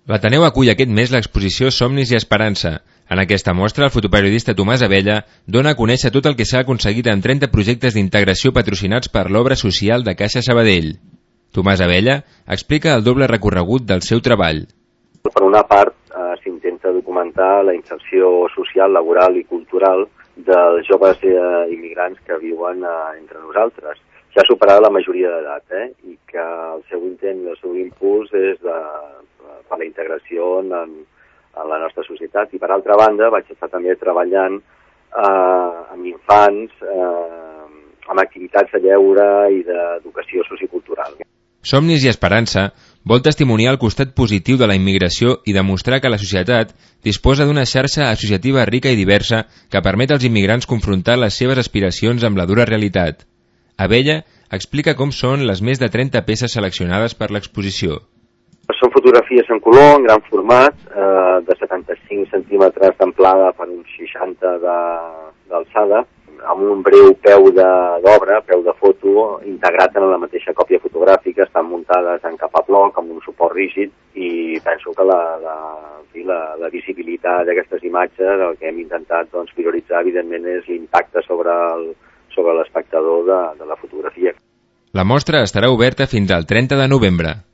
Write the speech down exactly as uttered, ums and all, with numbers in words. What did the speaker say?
L'Ateneu acull aquest mes l'exposició Somnis i Esperança. En aquesta mostra, el fotoperiodista Tomàs Abella dona a conèixer tot el que s'ha aconseguit en trenta projectes d'integració patrocinats per l'obra social de Caixa Sabadell. Tomàs Abella explica el doble recorregut del seu treball. Per una part, eh, s'intenta documentar la inserció social, laboral i cultural dels joves eh, immigrants que viuen eh, entre nosaltres. Ja ha superat la majoria d'edat, eh, i que el seu intent i el seu impuls és de, per la integració en, en la nostra societat. I per altra banda, vaig estar també treballant eh, amb infants, eh, amb activitats de lleure i d'educació sociocultural. Somnis i Esperança vol testimoniar el costat positiu de la immigració i demostrar que la societat disposa d'una xarxa associativa rica i diversa que permet als immigrants confrontar les seves aspiracions amb la dura realitat. Abella explica com són les més de trenta peces seleccionades per l'exposició. Són fotografies en color, en gran format, eh, de setanta-cinc centímetres d'amplada per uns seixanta d'alçada, amb un breu peu d'obra, peu de foto, integrat en la mateixa còpia fotogràfica. Estan muntades en capa bloc, amb un suport rígid, i penso que la, la, la, la visibilitat d'aquestes imatges, el que hem intentat doncs, prioritzar, evidentment, és l'impacte sobre el, sobre l'espectador de, de la fotografia. La mostra estarà oberta fins al trenta de novembre.